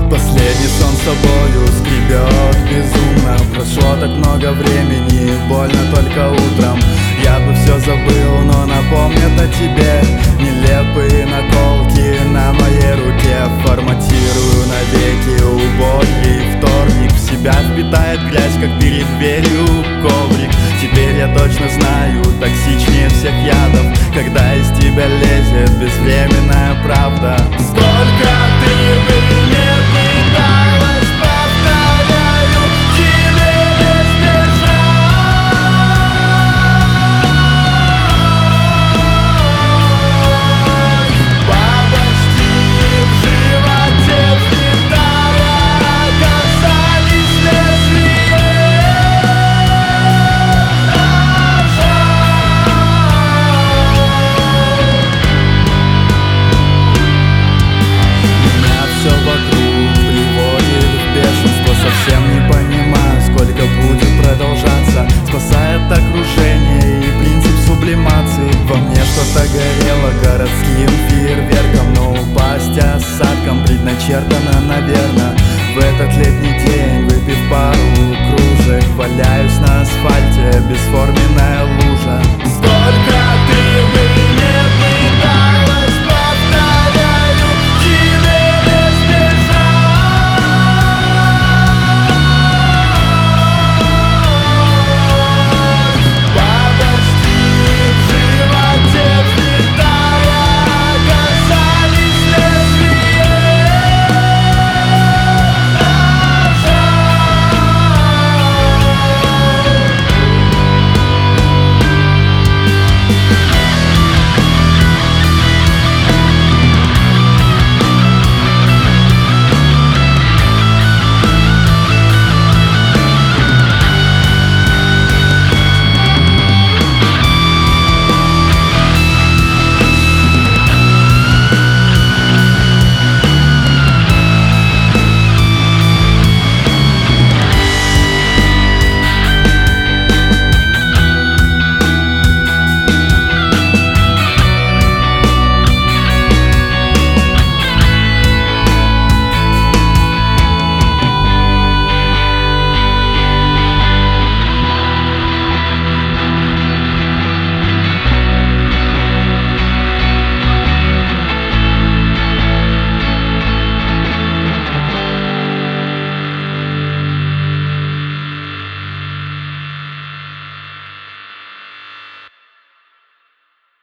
Последний сон с тобою скребет безумно. Прошло так много времени, больно только утром. Я бы все забыл, но напомнят о тебе. Нелепые наколки на моей руке. Форматирую навеки убогий вторник. В себя впитает грязь, как перед дверью коврик. Теперь я точно знаю, токсичнее всех ядов, когда из тебя лезет безвременная правда. Сколько ты мне пыталась, повторяю, тебе не сбежать. Бабочки в животе взлетая касались лезвия. Все вокруг приводит в бешенство. Совсем не понимаю, сколько будет продолжаться. Спасает окружение и принцип сублимации. Во мне что-то горело городским фейерверком, но упасть осадком предначертано, наверно. В этот летний день, выпив пару кружек, валяюсь на асфальте, бесформенная лужа. Сколько ты